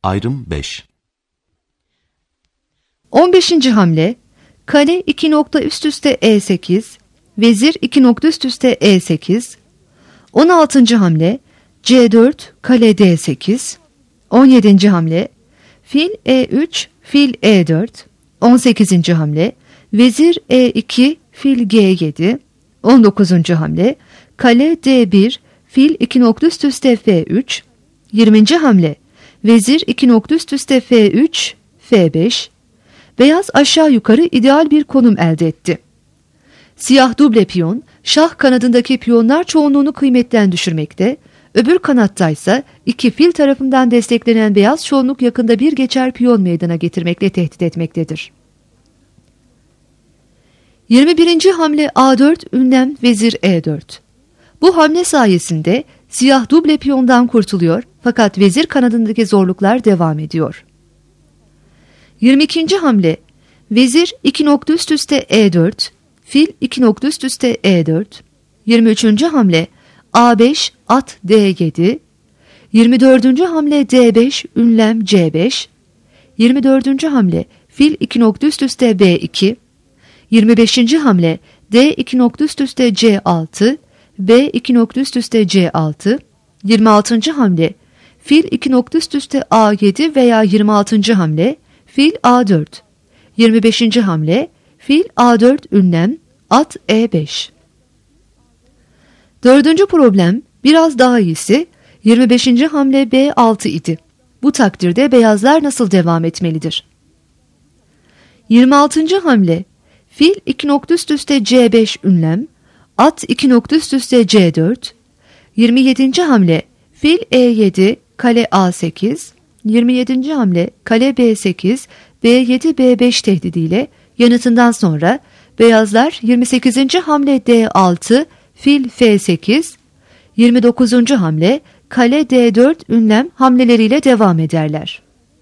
Ayrım 5. 15. hamle kale 2 nokta üst üste E8, vezir 2 nokta üst üste E8. 16. hamle C4, kale D8. 17. hamle fil E3, fil E4. 18. hamle vezir E2, fil G7. 19. hamle kale D1, fil 2 nokta üst üste F3. 20. hamle vezir 2 nokta üst üste F3, F5. Beyaz aşağı yukarı ideal bir konum elde etti. Siyah duble piyon, şah kanadındaki piyonlar çoğunluğunu kıymetten düşürmekte, öbür kanattaysa iki fil tarafından desteklenen beyaz çoğunluk yakında bir geçer piyon meydana getirmekle tehdit etmektedir. 21. hamle A4, ünlem vezir E4. Bu hamle sayesinde siyah duble piyondan kurtuluyor fakat vezir kanadındaki zorluklar devam ediyor. 22. hamle vezir 2 nokta üst üste E4, fil 2 nokta üst üste E4. 23. hamle A5, at D7. 24. hamle D5, ünlem C5. 24. hamle fil 2 nokta üst üste B2. 25. hamle D 2 nokta üst üste C6, B 2 nokta üst üste C6. 26. hamle fil 2 nokta üst üste A7 veya 26. hamle fil A4. 25. hamle fil A4, ünlem at E5. 4. problem biraz daha iyisi 25. hamle B6 idi. Bu takdirde beyazlar nasıl devam etmelidir? 26. hamle fil 2 nokta üst üste C5, ünlem at 2 nokta üst üste C4. 27. hamle fil E7, kale A8. 27. hamle kale B8, B7 B5 tehdidiyle yanıtından sonra beyazlar 28. hamle D6, fil F8, 29. hamle kale D4, ünlem hamleleriyle devam ederler.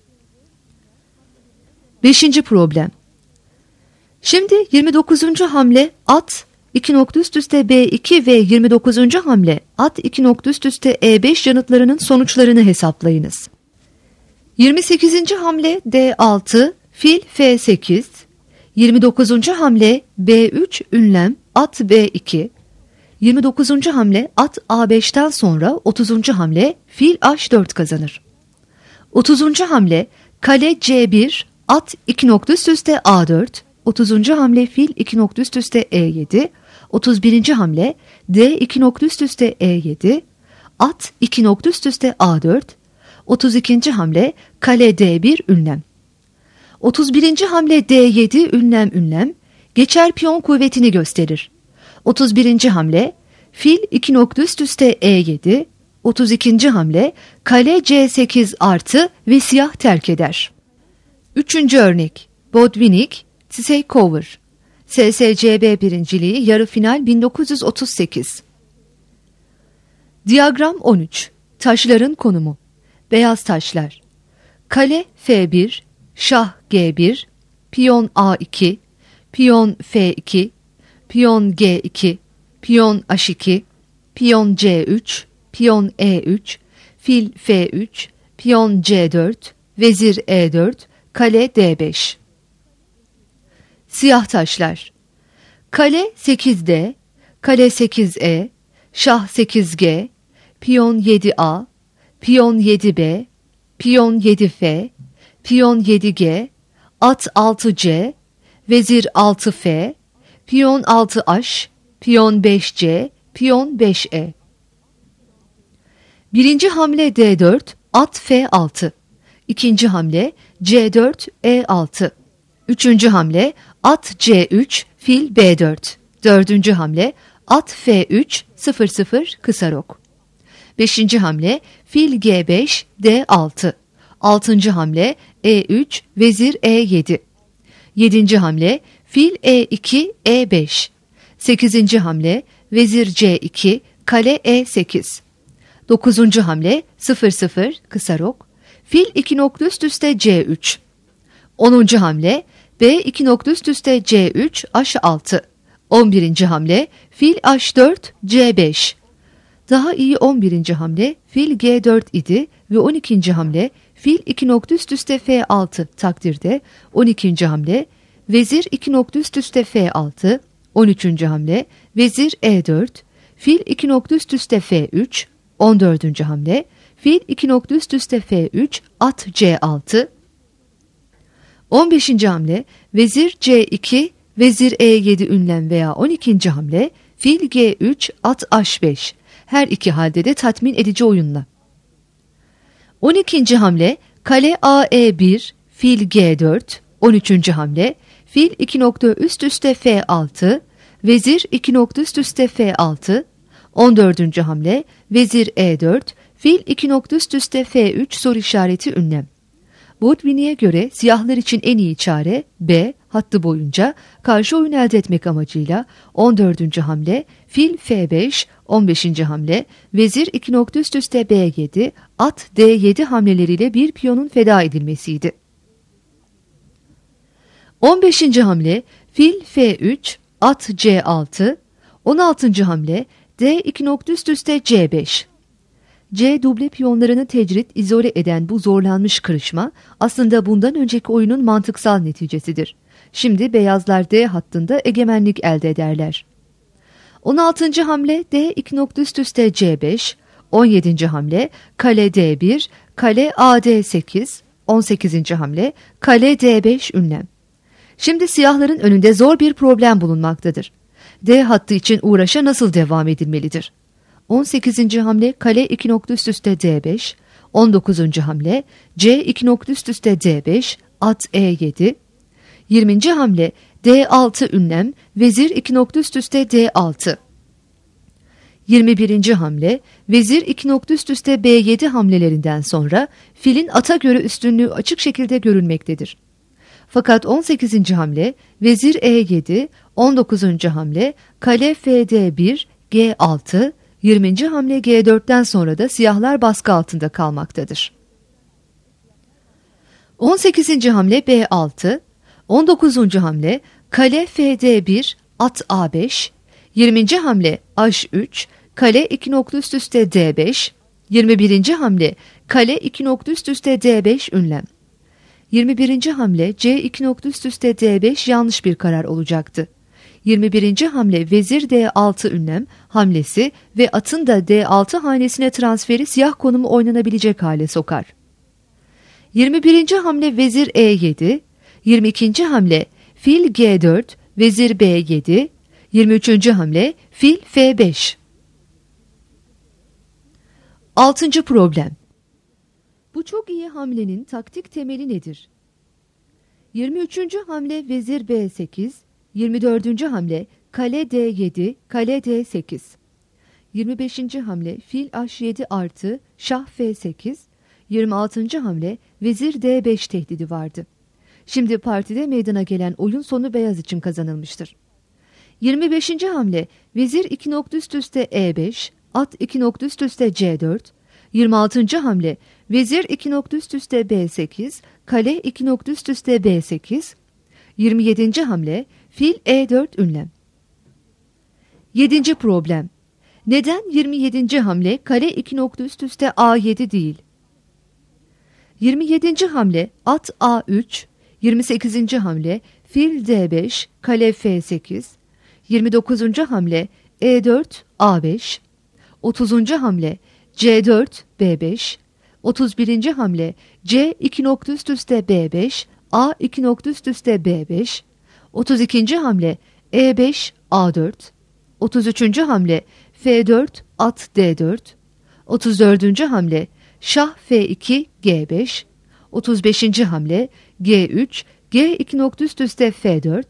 5. problem. Şimdi 29. hamle at 2 nokta üst üste B2 ve 29. hamle at 2 nokta üst üste E5 yanıtlarının sonuçlarını hesaplayınız. 28. hamle D6, fil F8. 29. hamle B3, ünlem at B2. 29. hamle at A5'ten sonra 30. hamle fil H4 kazanır. 30. hamle kale C1, at 2 nokta üst üste A4. 30. hamle fil 2 nokta üst üste E7. 31. hamle D 2 nokta üst üste E7. At 2 nokta üst üste A4. 32. hamle kale D1, ünlem. 31. hamle D7, ünlem geçer piyon kuvvetini gösterir. 31. hamle fil 2 nokta üst üste E7. 32. hamle kale C8 artı ve siyah terk eder. 3. örnek Bodvinik, Tseykover, SSCB birinciliği yarı final 1938. Diyagram 13. Taşların konumu. Beyaz taşlar. Kale F1, şah G1, piyon A2, piyon F2, piyon G2, piyon H2, piyon C3, piyon E3, fil F3, piyon C4, vezir E4, kale D5. Siyah taşlar. Kale 8D, kale 8E, şah 8G, piyon 7A, piyon 7B, piyon 7F, piyon 7G, at 6C, vezir 6F, piyon 6H, piyon 5C, piyon 5E. 1. hamle D4, at F6. 2. hamle C4, E6. 3. hamle at C3, fil B4. 4. hamle at F3, 0-0 kısa rok. 5. hamle fil G5, D6. 6. hamle E3, vezir E7. 7. hamle fil E2, E5. 8. hamle vezir C2, kale E8. 9. hamle 0-0 kısa rok. Fil 2 nokta üst üste C3. 10. hamle B 2 nokta üst üste C3, H6. 11. hamle fil H4, C5. Daha iyi 11. hamle fil G4 idi ve 12. hamle fil 2 nokta üst üste F6 takdirde 12. hamle vezir 2 nokta üst üste F6, 13. hamle vezir E4, fil 2 nokta üst üste F3, 14. hamle fil 2 nokta üst üste F3, at C6, 15. hamle vezir C2, vezir E7 ünlem veya 12. hamle fil G3, at H5. Her iki halde de tatmin edici oyunla. 12. hamle kale AE1, fil G4, 13. hamle fil 2 nokta üst üste F6, vezir 2 nokta üst üste F6, 14. hamle vezir E4, fil 2 nokta üst üste F3 soru işareti ünlem. Boudvin'e göre siyahlar için en iyi çare B hattı boyunca karşı oyun elde etmek amacıyla 14. hamle fil F5, 15. hamle vezir 2 nokta üst üste B7, at D7 hamleleriyle bir piyonun feda edilmesiydi. 15. hamle fil F3, at C6, 16. hamle D2 nokta üst üste C5. C duble piyonlarını tecrit, izole eden bu zorlanmış kırışma aslında bundan önceki oyunun mantıksal neticesidir. Şimdi beyazlar D hattında egemenlik elde ederler. 16. hamle D2 nokta üst üste C5, 17. hamle kale D1, kale AD8, 18. hamle kale D5 ünlem. Şimdi siyahların önünde zor bir problem bulunmaktadır. D hattı için uğraşa nasıl devam edilmelidir? 18. hamle kale 2 nokta üst üste D5, 19. hamle C2 nokta üst üste D5, at E7, 20. hamle D6 ünlem, vezir 2 nokta üst üste D6, 21. hamle vezir 2 nokta üst üste B7 hamlelerinden sonra filin ata göre üstünlüğü açık şekilde görülmektedir. Fakat 18. hamle vezir E7, 19. hamle kale FD1, G6, 20. hamle G4'ten sonra da siyahlar baskı altında kalmaktadır. 18. hamle B6, 19. hamle kale FD1, at A5, 20. hamle H3, kale 2 nokta üst üste D5, 21. hamle kale 2 nokta üst üste D5 ünlem. 21. hamle C2 nokta üst üste D5 yanlış bir karar olacaktı. 21. hamle vezir D6 ünlem hamlesi ve atın da D6 hanesine transferi siyah konumu oynanabilecek hale sokar. 21. hamle vezir E7, 22. hamle fil G4, vezir B7, 23. hamle fil F5. 6. problem. Bu çok iyi hamlenin taktik temeli nedir? 23. hamle vezir B8, 24. hamle kale D7, kale D8. 25. hamle fil H7 artı şah F8. 26. hamle vezir D5 tehdidi vardı. Şimdi partide meydana gelen oyun sonu beyaz için kazanılmıştır. 25. hamle vezir 2 nokta üst üste E5, at 2 nokta üst üste C4. 26. hamle vezir 2 nokta üst üste B8, kale 2 nokta üst üste B8. 27. hamle fil E4 ünlem. 7. problem. Neden 27. hamle kale 2 nokta üst üste A7 değil? 27. hamle at A3, 28. hamle fil D5, kale F8, 29. hamle E4 A5, 30. hamle C4 B5, 31. hamle C2 nokta üst üste B5, A2 nokta üst üste B5, 32. hamle E5 A4, 33. hamle F4 at D4, 34. hamle şah F2 G5, 35. hamle G3 G2 nokta üst üste F4,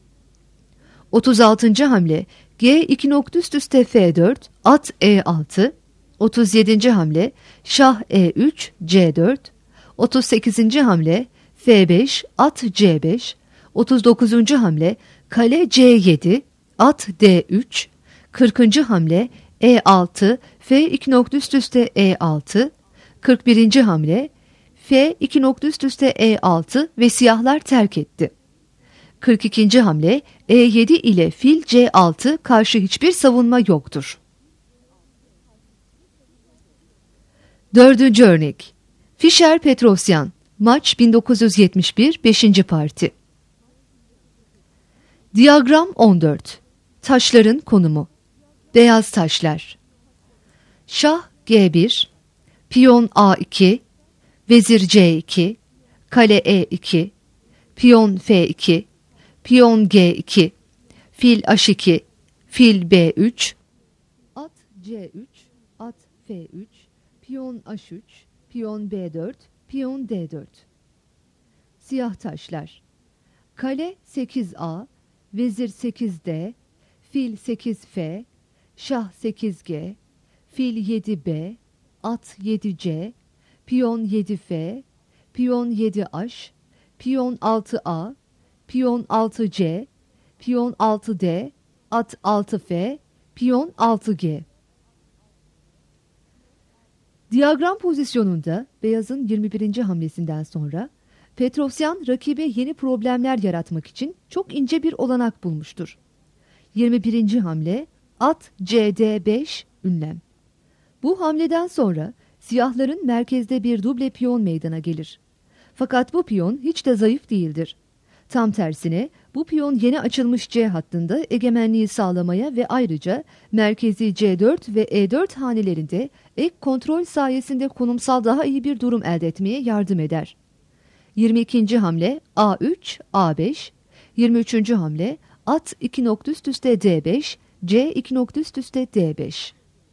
36. hamle G2 nokta üst üste F4 at E6, 37. hamle şah E3 C4, 38. hamle F5 at C5, 39. hamle kale C7 at D3, 40. hamle E6 F2 nokta üst üste E6, 41. hamle F2 nokta üst üste E6 ve siyahlar terk etti. 42. hamle E7 ile fil C6 karşı hiçbir savunma yoktur. 4. örnek. Fischer-Petrosyan, Maç 1971, 5. Parti. Diyagram 14. Taşların konumu. Beyaz taşlar. Şah G1, piyon A2, vezir C2, kale E2, piyon F2, piyon G2, fil H2, fil B3, at C3, at F3, piyon H3, piyon B4, piyon D4. Siyah taşlar. Kale 8A, vezir 8D, fil 8F, şah 8G, fil 7B, at 7C, piyon 7F, piyon 7H, piyon 6A, piyon 6C, piyon 6D, at 6F, piyon 6G. Diyagram pozisyonunda beyazın 21. hamlesinden sonra Petrosyan rakibe yeni problemler yaratmak için çok ince bir olanak bulmuştur. 21. hamle at CD5 ünlem. Bu hamleden sonra siyahların merkezde bir duble piyon meydana gelir. Fakat bu piyon hiç de zayıf değildir. Tam tersine bu piyon yeni açılmış C hattında egemenliği sağlamaya ve ayrıca merkezi C4 ve E4 hanelerinde ek kontrol sayesinde konumsal daha iyi bir durum elde etmeye yardım eder. 22. hamle A3, A5, 23. hamle at 2 nokta üst üste D5, C 2 nokta üst üste D5.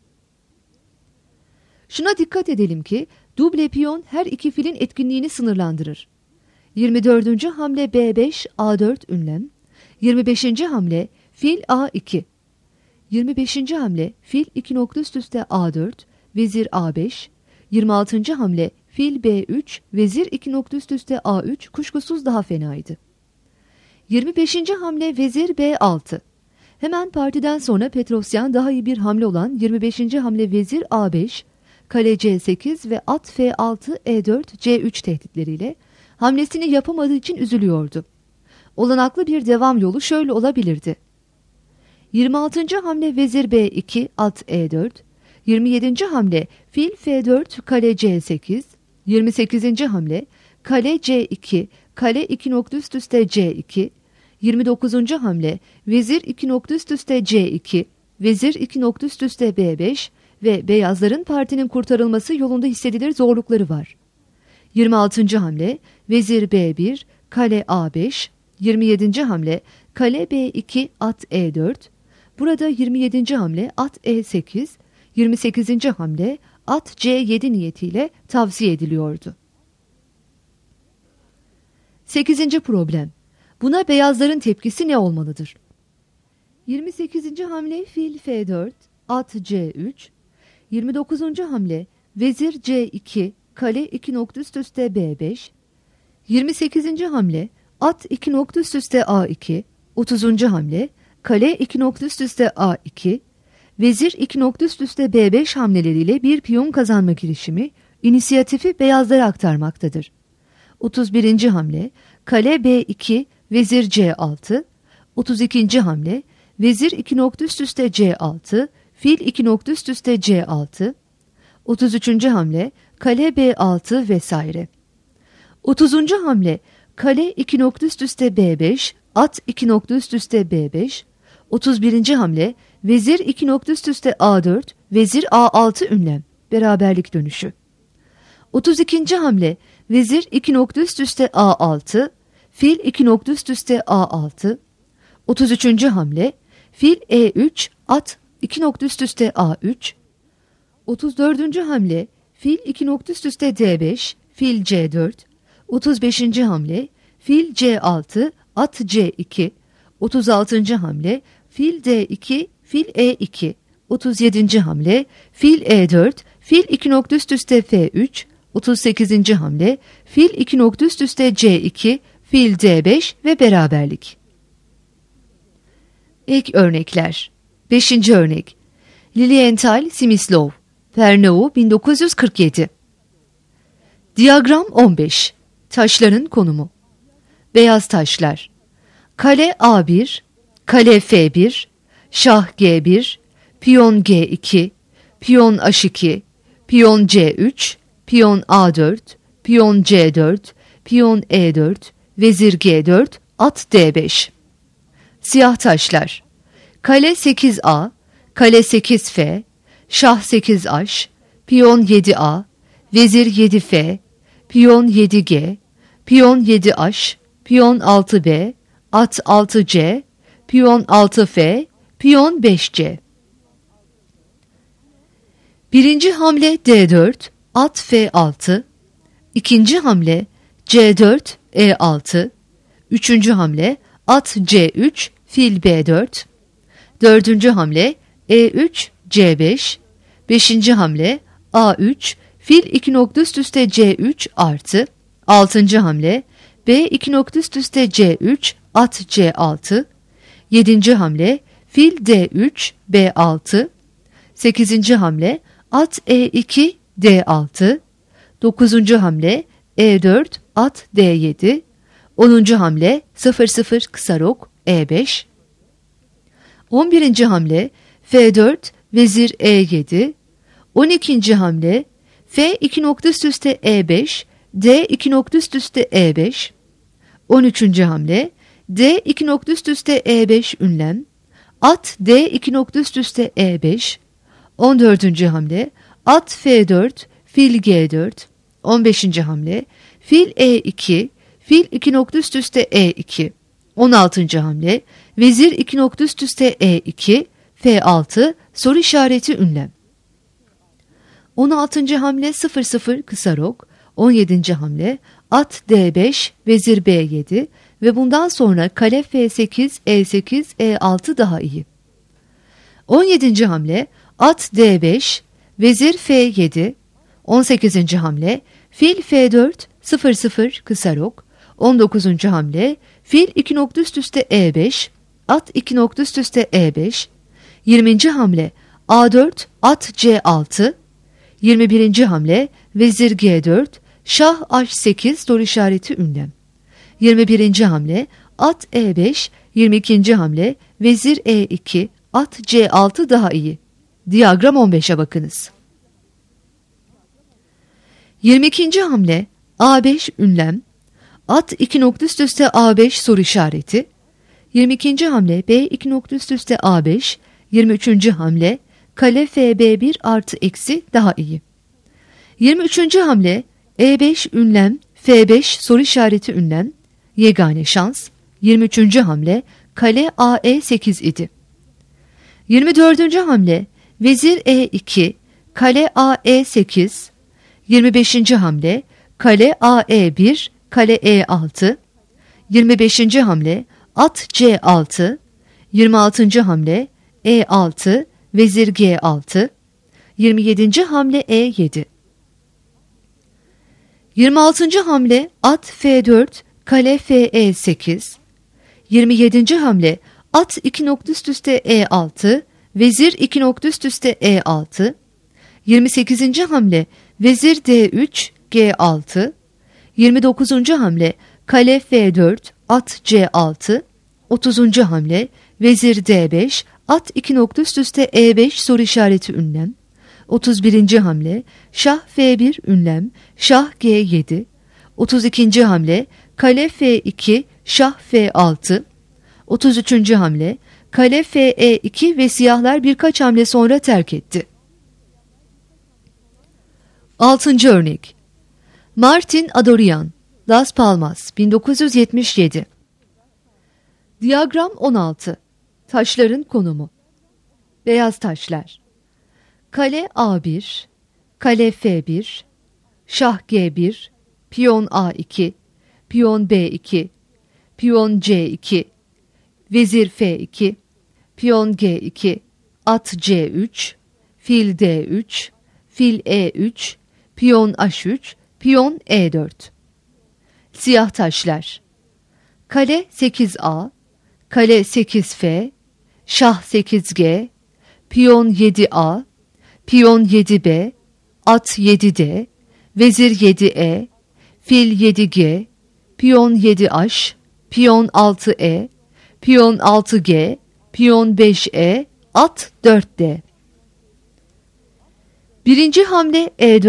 Şuna dikkat edelim ki duble piyon her iki filin etkinliğini sınırlandırır. 24. hamle B5, A4 ünlem, 25. hamle fil A2, 25. hamle fil 2 nokta üst üste A4, vezir A5, 26. hamle fil B3, vezir 2 nokta üst üste A3 kuşkusuz daha fenaydı. 25. hamle vezir B6. Hemen partiden sonra Petrosyan daha iyi bir hamle olan 25. hamle vezir A5, kale C8 ve at F6, E4, C3 tehditleriyle hamlesini yapamadığı için üzülüyordu. Olanaklı bir devam yolu şöyle olabilirdi. 26. hamle vezir B2, at E4, 27. hamle fil F4, kale C8, 28. hamle kale C2, kale 2 nokta üst üste C2, 29. hamle vezir 2 nokta üst üste C2, vezir 2 nokta üst üste B5 ve beyazların partinin kurtarılması yolunda hissedilir zorlukları var. 26. hamle vezir B1, kale A5, 27. hamle kale B2, at E4, burada 27. hamle at E8, 28. hamle at C7 niyetiyle tavsiye ediliyordu. 8. problem. Buna beyazların tepkisi ne olmalıdır? 28. hamle fil F4, at C3, 29. hamle vezir C2, kale 2 nokta üst üste B5, 28. hamle at 2 nokta üst üste A2, 30. hamle kale 2 nokta üst üste A2, vezir 2 nokta üst üste B5 hamleleriyle bir piyon kazanma girişimi inisiyatifi beyazlara aktarmaktadır. 31. hamle kale B2, vezir C6, 32. hamle vezir 2 nokta üst üste C6, fil 2 nokta üst üste C6, 33. hamle kale B6 vesaire. 30. hamle kale 2 nokta üst üste B5, at 2 nokta üst üste B5, 31. hamle vezir 2 nokta üst üste A4, vezir A6 ünlem, beraberlik dönüşü. 32. hamle vezir 2 nokta üst üste A6, fil 2 nokta üst üste A6, 33. hamle fil E3, at 2 nokta üst üste A3, 34. hamle fil 2 nokta üst üste D5, fil C4, 35. hamle fil C6, at C2, 36. hamle fil D2, fil E2, 37. hamle fil E4, fil 2 nokta üst üste F3, 38. hamle fil 2 nokta üst üste C2, fil D5 ve beraberlik. Ek örnekler. 5. örnek. Lilienthal, Smyslov, Fernow 1947. Diyagram 15. Taşların konumu. Beyaz taşlar. Kale A1, kale F1, şah G1, piyon G2, piyon H2, piyon C3, piyon A4, piyon C4, piyon E4, vezir G4, at D5. Siyah taşlar. Kale 8A, kale 8F, şah 8H, piyon 7A, vezir 7F, piyon 7G, piyon 7H, piyon 6B, at 6C, piyon 6F, piyon 5C. Birinci hamle D4, at F6, ikinci hamle C4, E6, üçüncü hamle at C3, fil B4, dördüncü hamle E3, C5, beşinci hamle A3, fil 2 nokta üst üste C3 artı, altıncı hamle B 2 nokta üst üste C3, at C6, yedinci hamle fil D3, B6, sekizinci hamle at E2, D6, dokuzuncu hamle E4, at D7, 10. hamle 0-0 kısa rok E5, 11. hamle F4, vezir E7, 12. hamle F 2 nokta üst üste E5, D 2 nokta üst üste E5, 13. hamle D 2 nokta üst üste E5 ünlem, at D 2 nokta üst üste E5, 14. hamle at F4, fil G4, 15. hamle fil E2, fil 2 nokta üst üste E2, 16. hamle vezir 2 nokta üst üste E2, F6, soru işareti ünlem. 16. hamle 0-0 kısa rok, 17. hamle at D5, vezir B7 ve bundan sonra kale F8, E8, E6 daha iyi. 17. hamle at D5, vezir F7, 18. hamle fil F4, 0-0 kısa rok, 19. hamle fil 2 nokta üst üste E5, at 2 nokta üst üste E5, 20. hamle A4, at C6, 21. hamle vezir G4, şah H8, soru işareti ünlem. 21. hamle at E5, 22. hamle vezir E2, at C6 daha iyi. Diyagram 15'e bakınız. 22. hamle A5 ünlem, at 2 nokta üst üste A5 soru işareti. 22. hamle B 2 nokta üst üste A5, 23. hamle kale FB1 artı eksi daha iyi. 23. hamle E5 ünlem, F5 soru işareti ünlem, yegane şans. 23. hamle kale AE8 idi. 24. hamle vezir E2, kale AE8, 25. hamle kale AE1, kale E6, 25. hamle at C6, 26. hamle E6, vezir G6, 27. hamle E7. 26. hamle at F4, kale FE8, 27. hamle at 2 nokta üst üste E6, vezir 2 nokta üst üste E6, 28. hamle vezir D3, G6, 29. hamle kale F4, at C6, 30. hamle vezir D5, at 2 nokta üst üste E5 soru işareti ünlem, 31. hamle şah F1 ünlem, şah G7, 32. hamle kale F2, şah F6, 33. hamle kale Fe2 ve siyahlar birkaç hamle sonra terk etti. 6. örnek Martin Adorian, Las Palmas, 1977. Diyagram 16. Taşların konumu. Beyaz taşlar. Kale A1, kale F1, şah G1, piyon A2, piyon B2, piyon C2, vezir F2, piyon G2, at C3, fil D3, fil E3, piyon H3, piyon E4. Siyah taşlar. Kale 8A, kale 8F, şah 8G, piyon 7A, piyon 7B, at 7D, vezir 7E, fil 7G, piyon 7H, piyon 6E, piyon 6G, piyon 5E, at 4D. Birinci hamle E4,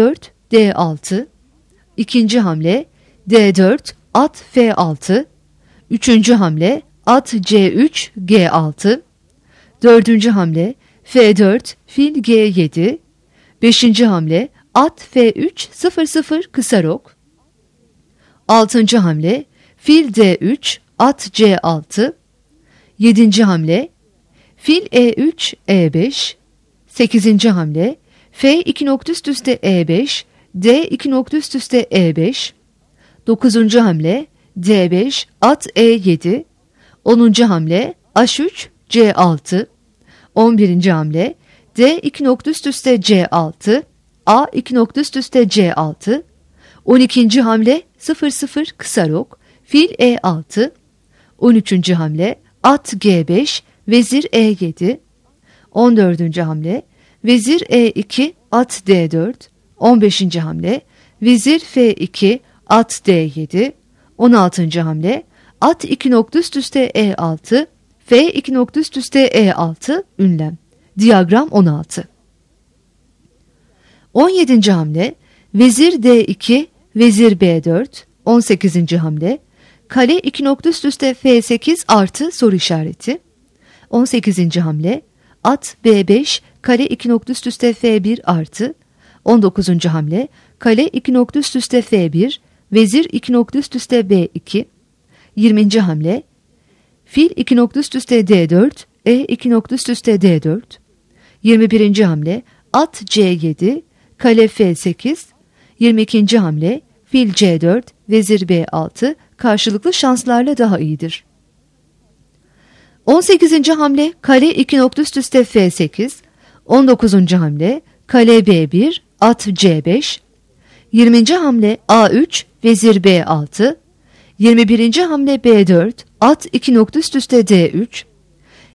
D6. İkinci hamle D4 at F6. Üçüncü hamle at C3 G6. Dördüncü hamle F4 fil G7. Beşinci hamle at F3 0-0 kısa rok. Altıncı hamle fil D3 at C6. Yedinci hamle fil E3 E5. Sekizinci hamle F2 nokta üst üste E5 D2 nokta üst üste E5. Dokuzuncu hamle D5 at E7. Onuncu hamle H3 C6. 11. hamle D2 nokta üst üste C6 A2 nokta üst üste C6. 12. hamle 0-0 kısa rok fil E6. 13. hamle at G5 vezir E7. 14. hamle vezir E2 at D4. 15. hamle vezir F2 at D7. 16. hamle at 2 nokta üst üste E6 F2 nokta üst üste E6 ünlem. Diyagram 16. 17. hamle vezir D2 vezir B4. 18. hamle kale 2 nokta üst üste F8 artı soru işareti. 18. hamle at B5 kale 2 nokta üst üste F1 artı. 19. hamle kale 2 nokta üst üste F1 vezir 2 nokta üst üste B2. 20. hamle fil 2 nokta üst üste D4 E2 nokta üst üste D4. 21. hamle at C7 kale F8. 22. hamle fil C4 vezir B6 karşılıklı şanslarla daha iyidir. 18. hamle kale 2 nokta üst üste F8. 19. hamle kale B1 at C5. 20. hamle A3 vezir B6. 21. hamle B4 at 2 nokta üst üste D3.